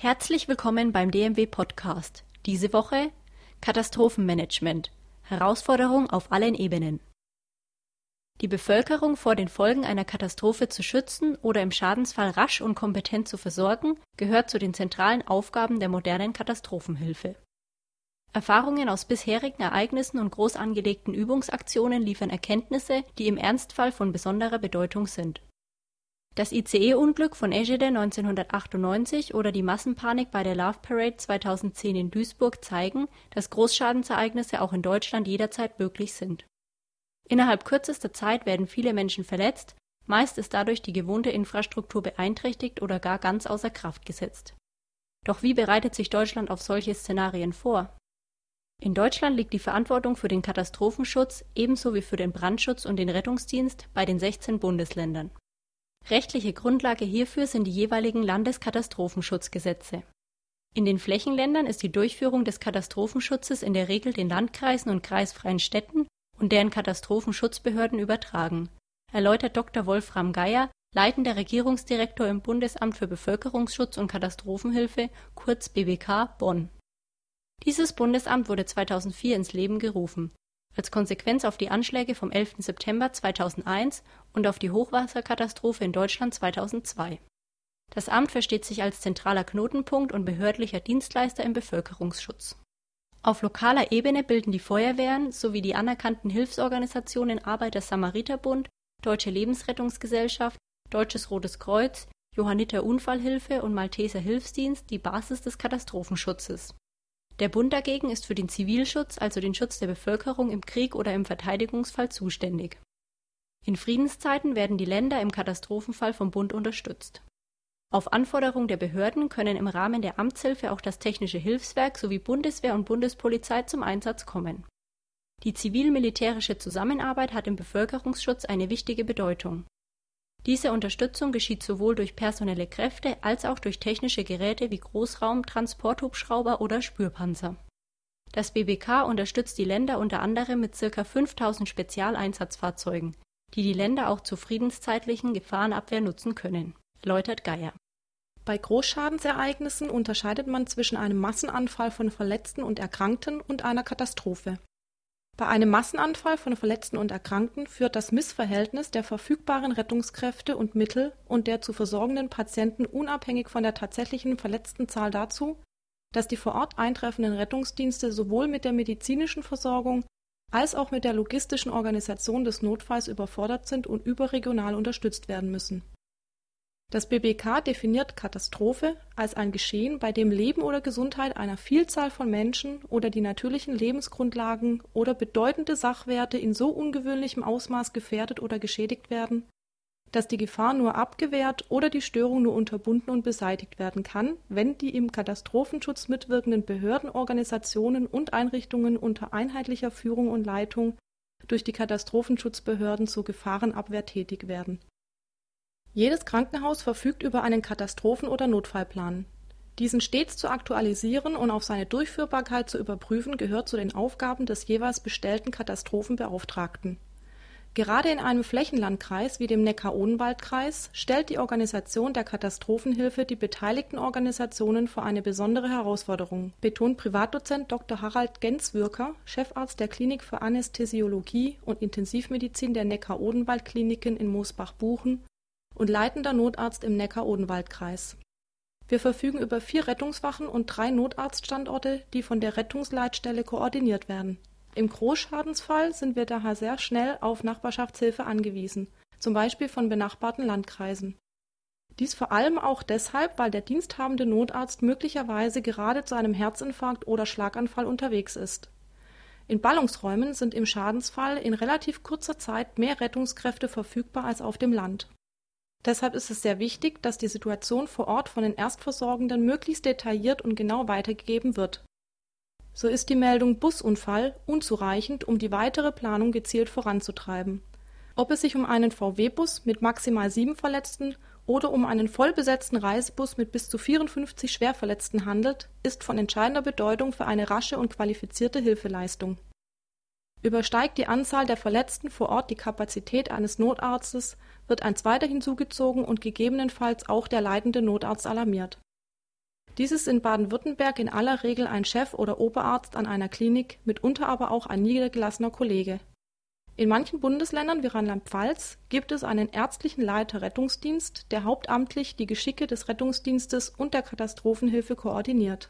Herzlich willkommen beim DMW-Podcast. Diese Woche Katastrophenmanagement. Herausforderung auf allen Ebenen. Die Bevölkerung vor den Folgen einer Katastrophe zu schützen oder im Schadensfall rasch und kompetent zu versorgen, gehört zu den zentralen Aufgaben der modernen Katastrophenhilfe. Erfahrungen aus bisherigen Ereignissen und groß angelegten Übungsaktionen liefern Erkenntnisse, die im Ernstfall von besonderer Bedeutung sind. Das ICE-Unglück von Egede 1998 oder die Massenpanik bei der Love Parade 2010 in Duisburg zeigen, dass Großschadensereignisse auch in Deutschland jederzeit möglich sind. Innerhalb kürzester Zeit werden viele Menschen verletzt, meist ist dadurch die gewohnte Infrastruktur beeinträchtigt oder gar ganz außer Kraft gesetzt. Doch wie bereitet sich Deutschland auf solche Szenarien vor? In Deutschland liegt die Verantwortung für den Katastrophenschutz ebenso wie für den Brandschutz und den Rettungsdienst bei den 16 Bundesländern. Rechtliche Grundlage hierfür sind die jeweiligen Landeskatastrofenschutzgesetze. In den Flächenländern ist die Durchführung des Katastrophenschutzes in der Regel den Landkreisen und kreisfreien Städten und deren Katastrophenschutzbehörden übertragen, erläutert Dr. Wolfram Geier, leitender Regierungsdirektor im Bundesamt für Bevölkerungsschutz und Katastrophenhilfe, kurz BBK, Bonn. Dieses Bundesamt wurde 2004 ins Leben gerufen, als Konsequenz auf die Anschläge vom 11. September 2001 und auf die Hochwasserkatastrophe in Deutschland 2002. Das Amt versteht sich als zentraler Knotenpunkt und behördlicher Dienstleister im Bevölkerungsschutz. Auf lokaler Ebene bilden die Feuerwehren sowie die anerkannten Hilfsorganisationen Arbeiter-Samariter-Bund, Deutsche Lebensrettungsgesellschaft, Deutsches Rotes Kreuz, Johanniter Unfallhilfe und Malteser Hilfsdienst die Basis des Katastrophenschutzes. Der Bund dagegen ist für den Zivilschutz, also den Schutz der Bevölkerung im Krieg oder im Verteidigungsfall zuständig. In Friedenszeiten werden die Länder im Katastrophenfall vom Bund unterstützt. Auf Anforderung der Behörden können im Rahmen der Amtshilfe auch das Technische Hilfswerk sowie Bundeswehr und Bundespolizei zum Einsatz kommen. Die zivil-militärische Zusammenarbeit hat im Bevölkerungsschutz eine wichtige Bedeutung. Diese Unterstützung geschieht sowohl durch personelle Kräfte als auch durch technische Geräte wie Großraum-, Transporthubschrauber oder Spürpanzer. Das BBK unterstützt die Länder unter anderem mit ca. 5000 Spezialeinsatzfahrzeugen, die die Länder auch zur friedenszeitlichen Gefahrenabwehr nutzen können, erläutert Geier. Bei Großschadensereignissen unterscheidet man zwischen einem Massenanfall von Verletzten und Erkrankten und einer Katastrophe. Bei einem Massenanfall von Verletzten und Erkrankten führt das Missverhältnis der verfügbaren Rettungskräfte und Mittel und der zu versorgenden Patienten unabhängig von der tatsächlichen Verletztenzahl dazu, dass die vor Ort eintreffenden Rettungsdienste sowohl mit der medizinischen Versorgung als auch mit der logistischen Organisation des Notfalls überfordert sind und überregional unterstützt werden müssen. Das BBK definiert Katastrophe als ein Geschehen, bei dem Leben oder Gesundheit einer Vielzahl von Menschen oder die natürlichen Lebensgrundlagen oder bedeutende Sachwerte in so ungewöhnlichem Ausmaß gefährdet oder geschädigt werden, dass die Gefahr nur abgewehrt oder die Störung nur unterbunden und beseitigt werden kann, wenn die im Katastrophenschutz mitwirkenden Behörden, Organisationen und Einrichtungen unter einheitlicher Führung und Leitung durch die Katastrophenschutzbehörden zur Gefahrenabwehr tätig werden. Jedes Krankenhaus verfügt über einen Katastrophen- oder Notfallplan. Diesen stets zu aktualisieren und auf seine Durchführbarkeit zu überprüfen, gehört zu den Aufgaben des jeweils bestellten Katastrophenbeauftragten. Gerade in einem Flächenlandkreis wie dem Neckar-Odenwald-Kreis stellt die Organisation der Katastrophenhilfe die beteiligten Organisationen vor eine besondere Herausforderung, betont Privatdozent Dr. Harald Genswürker, Chefarzt der Klinik für Anästhesiologie und Intensivmedizin der Neckar-Odenwald-Kliniken in Mosbach-Buchen und leitender Notarzt im Neckar-Odenwald-Kreis. Wir verfügen über 4 Rettungswachen und 3 Notarztstandorte, die von der Rettungsleitstelle koordiniert werden. Im Großschadensfall sind wir daher sehr schnell auf Nachbarschaftshilfe angewiesen, zum Beispiel von benachbarten Landkreisen. Dies vor allem auch deshalb, weil der diensthabende Notarzt möglicherweise gerade zu einem Herzinfarkt oder Schlaganfall unterwegs ist. In Ballungsräumen sind im Schadensfall in relativ kurzer Zeit mehr Rettungskräfte verfügbar als auf dem Land. Deshalb ist es sehr wichtig, dass die Situation vor Ort von den Erstversorgenden möglichst detailliert und genau weitergegeben wird. So ist die Meldung Busunfall unzureichend, um die weitere Planung gezielt voranzutreiben. Ob es sich um einen VW-Bus mit maximal 7 Verletzten oder um einen vollbesetzten Reisebus mit bis zu 54 Schwerverletzten handelt, ist von entscheidender Bedeutung für eine rasche und qualifizierte Hilfeleistung. Übersteigt die Anzahl der Verletzten vor Ort die Kapazität eines Notarztes, wird ein zweiter hinzugezogen und gegebenenfalls auch der leitende Notarzt alarmiert. Dies ist in Baden-Württemberg in aller Regel ein Chef oder Oberarzt an einer Klinik, mitunter aber auch ein niedergelassener Kollege. In manchen Bundesländern wie Rheinland-Pfalz gibt es einen ärztlichen Leiter Rettungsdienst, der hauptamtlich die Geschicke des Rettungsdienstes und der Katastrophenhilfe koordiniert.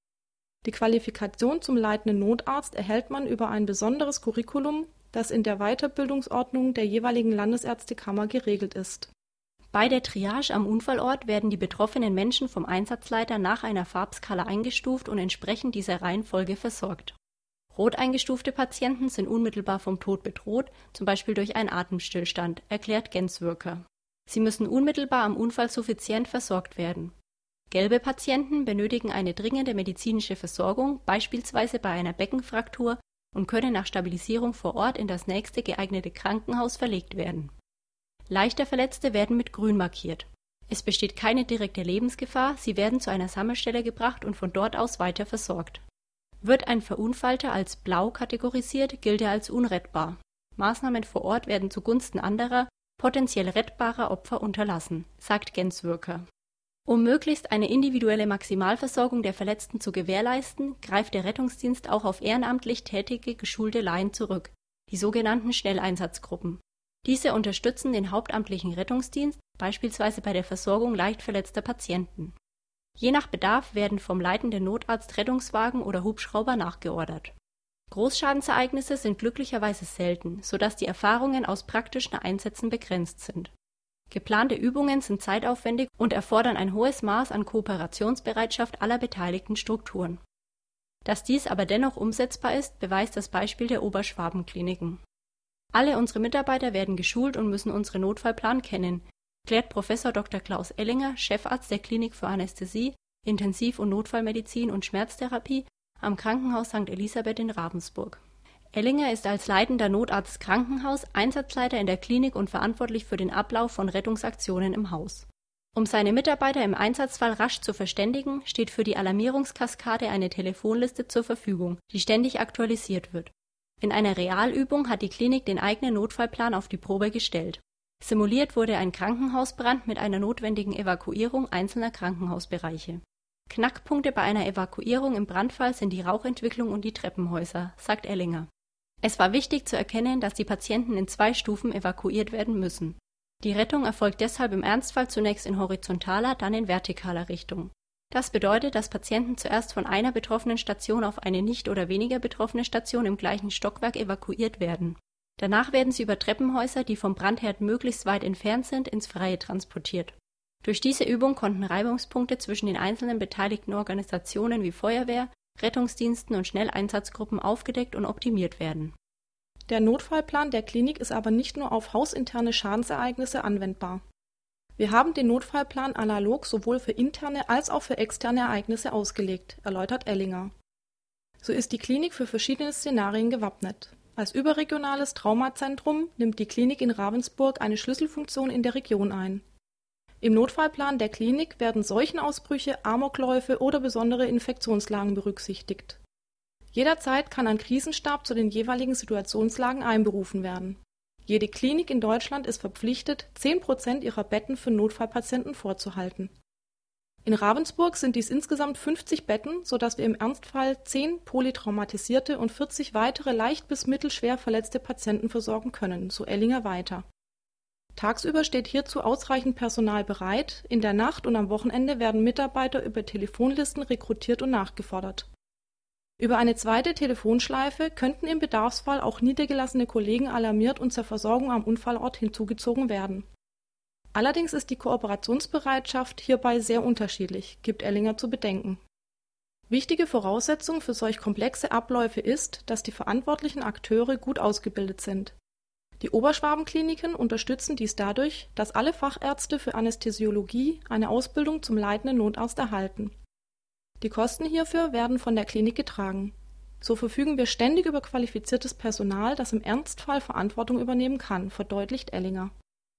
Die Qualifikation zum leitenden Notarzt erhält man über ein besonderes Curriculum, das in der Weiterbildungsordnung der jeweiligen Landesärztekammer geregelt ist. Bei der Triage am Unfallort werden die betroffenen Menschen vom Einsatzleiter nach einer Farbskala eingestuft und entsprechend dieser Reihenfolge versorgt. Rot eingestufte Patienten sind unmittelbar vom Tod bedroht, zum Beispiel durch einen Atemstillstand, erklärt Genswirker. Sie müssen unmittelbar am Unfall suffizient versorgt werden. Gelbe Patienten benötigen eine dringende medizinische Versorgung, beispielsweise bei einer Beckenfraktur, und können nach Stabilisierung vor Ort in das nächste geeignete Krankenhaus verlegt werden. Leichter Verletzte werden mit grün markiert. Es besteht keine direkte Lebensgefahr, sie werden zu einer Sammelstelle gebracht und von dort aus weiter versorgt. Wird ein Verunfallter als blau kategorisiert, gilt er als unrettbar. Maßnahmen vor Ort werden zugunsten anderer, potenziell rettbarer Opfer unterlassen, sagt Genswirker. Um möglichst eine individuelle Maximalversorgung der Verletzten zu gewährleisten, greift der Rettungsdienst auch auf ehrenamtlich tätige, geschulte Laien zurück, die sogenannten Schnelleinsatzgruppen. Diese unterstützen den hauptamtlichen Rettungsdienst, beispielsweise bei der Versorgung leicht verletzter Patienten. Je nach Bedarf werden vom leitenden Notarzt Rettungswagen oder Hubschrauber nachgeordert. Großschadensereignisse sind glücklicherweise selten, sodass die Erfahrungen aus praktischen Einsätzen begrenzt sind. Geplante Übungen sind zeitaufwendig und erfordern ein hohes Maß an Kooperationsbereitschaft aller beteiligten Strukturen. Dass dies aber dennoch umsetzbar ist, beweist das Beispiel der Oberschwabenkliniken. Alle unsere Mitarbeiter werden geschult und müssen unseren Notfallplan kennen, erklärt Prof. Dr. Klaus Ellinger, Chefarzt der Klinik für Anästhesie, Intensiv- und Notfallmedizin und Schmerztherapie am Krankenhaus St. Elisabeth in Ravensburg. Ellinger ist als leitender Notarzt Krankenhaus Einsatzleiter in der Klinik und verantwortlich für den Ablauf von Rettungsaktionen im Haus. Um seine Mitarbeiter im Einsatzfall rasch zu verständigen, steht für die Alarmierungskaskade eine Telefonliste zur Verfügung, die ständig aktualisiert wird. In einer Realübung hat die Klinik den eigenen Notfallplan auf die Probe gestellt. Simuliert wurde ein Krankenhausbrand mit einer notwendigen Evakuierung einzelner Krankenhausbereiche. Knackpunkte bei einer Evakuierung im Brandfall sind die Rauchentwicklung und die Treppenhäuser, sagt Ellinger. Es war wichtig zu erkennen, dass die Patienten in 2 Stufen evakuiert werden müssen. Die Rettung erfolgt deshalb im Ernstfall zunächst in horizontaler, dann in vertikaler Richtung. Das bedeutet, dass Patienten zuerst von einer betroffenen Station auf eine nicht oder weniger betroffene Station im gleichen Stockwerk evakuiert werden. Danach werden sie über Treppenhäuser, die vom Brandherd möglichst weit entfernt sind, ins Freie transportiert. Durch diese Übung konnten Reibungspunkte zwischen den einzelnen beteiligten Organisationen wie Feuerwehr, Rettungsdiensten und Schnelleinsatzgruppen aufgedeckt und optimiert werden. Der Notfallplan der Klinik ist aber nicht nur auf hausinterne Schadensereignisse anwendbar. Wir haben den Notfallplan analog sowohl für interne als auch für externe Ereignisse ausgelegt, erläutert Ellinger. So ist die Klinik für verschiedene Szenarien gewappnet. Als überregionales Traumazentrum nimmt die Klinik in Ravensburg eine Schlüsselfunktion in der Region ein. Im Notfallplan der Klinik werden Seuchenausbrüche, Amokläufe oder besondere Infektionslagen berücksichtigt. Jederzeit kann ein Krisenstab zu den jeweiligen Situationslagen einberufen werden. Jede Klinik in Deutschland ist verpflichtet, 10% ihrer Betten für Notfallpatienten vorzuhalten. In Ravensburg sind dies insgesamt 50 Betten, sodass wir im Ernstfall 10 polytraumatisierte und 40 weitere leicht bis mittelschwer verletzte Patienten versorgen können, so Ellinger weiter. Tagsüber steht hierzu ausreichend Personal bereit, in der Nacht und am Wochenende werden Mitarbeiter über Telefonlisten rekrutiert und nachgefordert. Über eine zweite Telefonschleife könnten im Bedarfsfall auch niedergelassene Kollegen alarmiert und zur Versorgung am Unfallort hinzugezogen werden. Allerdings ist die Kooperationsbereitschaft hierbei sehr unterschiedlich, gibt Ellinger zu bedenken. Wichtige Voraussetzung für solch komplexe Abläufe ist, dass die verantwortlichen Akteure gut ausgebildet sind. Die Oberschwabenkliniken unterstützen dies dadurch, dass alle Fachärzte für Anästhesiologie eine Ausbildung zum leitenden Notarzt erhalten. Die Kosten hierfür werden von der Klinik getragen. So verfügen wir ständig über qualifiziertes Personal, das im Ernstfall Verantwortung übernehmen kann, verdeutlicht Ellinger.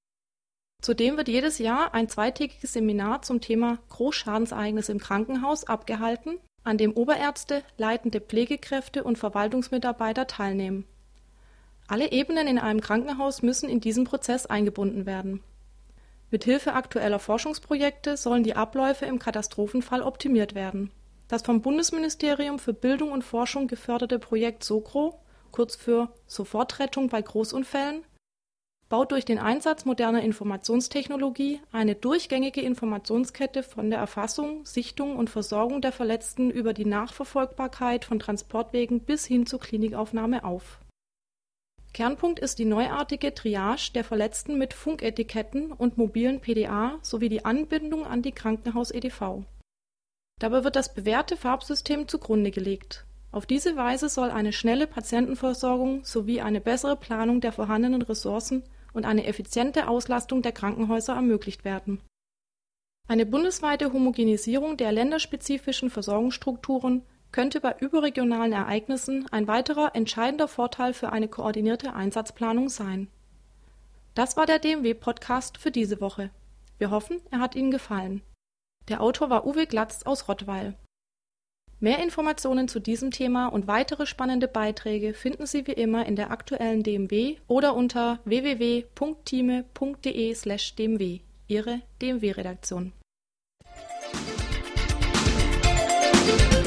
Zudem wird jedes Jahr ein 2-tägiges Seminar zum Thema Großschadensereignisse im Krankenhaus abgehalten, an dem Oberärzte, leitende Pflegekräfte und Verwaltungsmitarbeiter teilnehmen. Alle Ebenen in einem Krankenhaus müssen in diesen Prozess eingebunden werden. Mithilfe aktueller Forschungsprojekte sollen die Abläufe im Katastrophenfall optimiert werden. Das vom Bundesministerium für Bildung und Forschung geförderte Projekt SOCRO, kurz für Sofortrettung bei Großunfällen, baut durch den Einsatz moderner Informationstechnologie eine durchgängige Informationskette von der Erfassung, Sichtung und Versorgung der Verletzten über die Nachverfolgbarkeit von Transportwegen bis hin zur Klinikaufnahme auf. Kernpunkt ist die neuartige Triage der Verletzten mit Funketiketten und mobilen PDA sowie die Anbindung an die Krankenhaus-EDV. Dabei wird das bewährte Farbsystem zugrunde gelegt. Auf diese Weise soll eine schnelle Patientenversorgung sowie eine bessere Planung der vorhandenen Ressourcen und eine effiziente Auslastung der Krankenhäuser ermöglicht werden. Eine bundesweite Homogenisierung der länderspezifischen Versorgungsstrukturen könnte bei überregionalen Ereignissen ein weiterer entscheidender Vorteil für eine koordinierte Einsatzplanung sein. Das war der DMW-Podcast für diese Woche. Wir hoffen, er hat Ihnen gefallen. Der Autor war Uwe Glatz aus Rottweil. Mehr Informationen zu diesem Thema und weitere spannende Beiträge finden Sie wie immer in der aktuellen DMW oder unter www.time.de/dmw. Ihre DMW-Redaktion.